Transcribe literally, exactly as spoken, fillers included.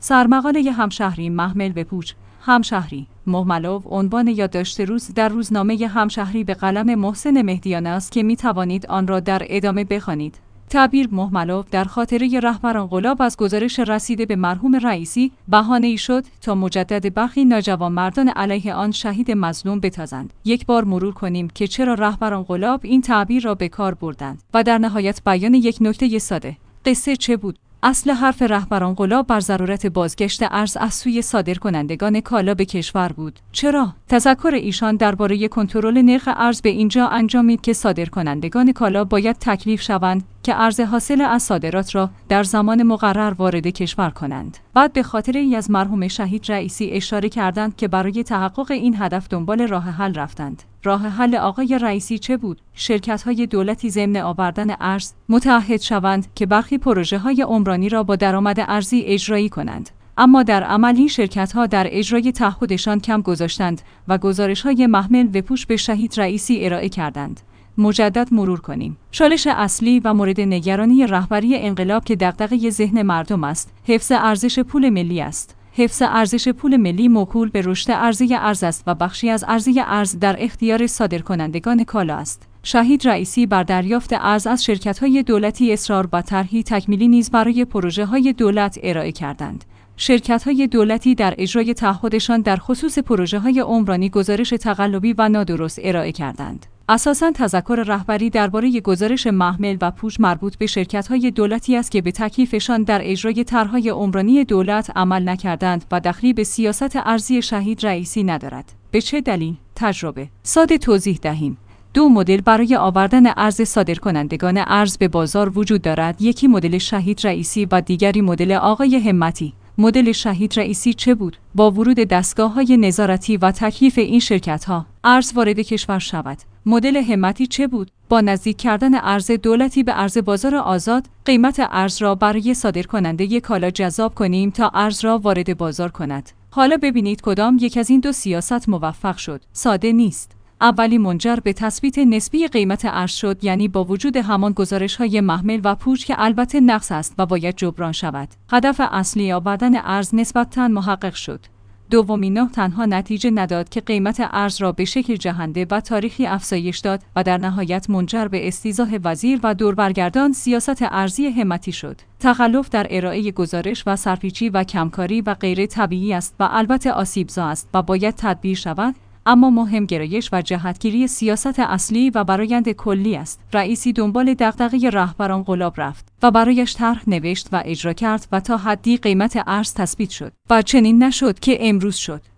سرمقاله همشهری محمل و پوچ. همشهری مهملو عنوان یادداشت روز در روزنامه همشهری به قلم محسن مهدیان است که می توانید آن را در ادامه بخوانید. تعبیر مهملو در خاطره رهبر انقلاب از گزارش رسیده به مرحوم رئیسی بهانه‌ای شد تا مجدد برخی ناجوانمردان علیه آن شهید مظلوم بتازند. یک بار مرور کنیم که چرا رهبر انقلاب این تعبیر را به کار بردند و در نهایت بیان یک نکته ساده. قصه چه بود؟ اصل حرف رهبر انقلاب بر ضرورت بازگشت ارز از سوی صادرکنندگان کالا به کشور بود. چرا؟ تذکر ایشان درباره کنترل نرخ ارز به اینجا انجامید که صادرکنندگان کالا باید تکلیف شوند که ارز حاصل از صادرات را در زمان مقرر وارد کشور کنند. بعد به خاطر ای از مرحوم شهید رئیسی اشاره کردند که برای تحقق این هدف دنبال راه حل رفتند. راه حل آقای رئیسی چه بود؟ شرکت‌های دولتی ضمن آوردن ارز متعهد شوند که برخی پروژه‌های عمرانی را با درآمد ارزی اجرایی کنند. اما در عمل این شرکت‌ها در اجرای تعهدشان کم گذاشتند و گزارش‌های محمل و پوچ به شهید رئیسی ارائه کردند. مجدد مرور کنیم. چالش اصلی و مورد نگرانی رهبری انقلاب که دغدغه ذهن مردم است، حفظ ارزش پول ملی است. حفظ ارزش پول ملی موکول به رشد عرضه ارز است و بخشی از عرضه ارز در اختیار صادرکنندگان کالا است. شهید رئیسی بر دریافت ارز از شرکت‌های دولتی اصرار و طرحی تکمیلی نیز برای پروژه‌های دولت ارائه کردند. شرکت‌های دولتی در اجرای تعهدشان در خصوص پروژه‌های عمرانی گزارش تقلبی و نادرست ارائه کردند. اساساً تذکر رهبری درباره گزارش محمل و پوچ مربوط به شرکت‌های دولتی است که به تکلیفشان در اجرای طرح‌های عمرانی دولت عمل نکردند و دخلی به سیاست ارزی شهید رئیسی ندارد. به چه دلیل؟ تجربه. ساده توضیح دهیم. دو مدل برای آوردن ارز صادرکنندگان ارز به بازار وجود دارد. یکی مدل شهید رئیسی و دیگری مدل آقای همتی. مدل شهید رئیسی چه بود؟ با ورود دستگاه‌های نظارتی و تکلیف این شرکت‌ها، ارز وارد کشور شود. مدل همتی چه بود؟ با نزدیک کردن ارز دولتی به ارز بازار آزاد، قیمت ارز را برای صادرکننده کالا جذاب کنیم تا ارز را وارد بازار کند. حالا ببینید کدام یک از این دو سیاست موفق شد. ساده نیست. اولی منجر به تثبیت نسبی قیمت ارز شد، یعنی با وجود همان گزارش‌های محمل و پوچ که البته نقص است و باید جبران شود. هدف اصلی آوردن ارز نسبتاً محقق شد. دومی نه تنها نتیجه نداد که قیمت ارز را به شکل جهنده و تاریخی افزایش داد و در نهایت منجر به استیضاح وزیر و دوربرگردان سیاست ارزی همتی شد. تخلف در ارائه گزارش و سرپیچی و کمکاری و غیر طبیعی است و البته آسیبزا است و باید تدبیر شود. اما مهم گرایش و جهتگیری سیاست اصلی و برآیند کلی است. رئیسی دنبال دغدغه رهبر انقلاب رفت و برایش طرح نوشت و اجرا کرد و تا حدی قیمت ارز تثبیت شد و چنین نشد که امروز شد.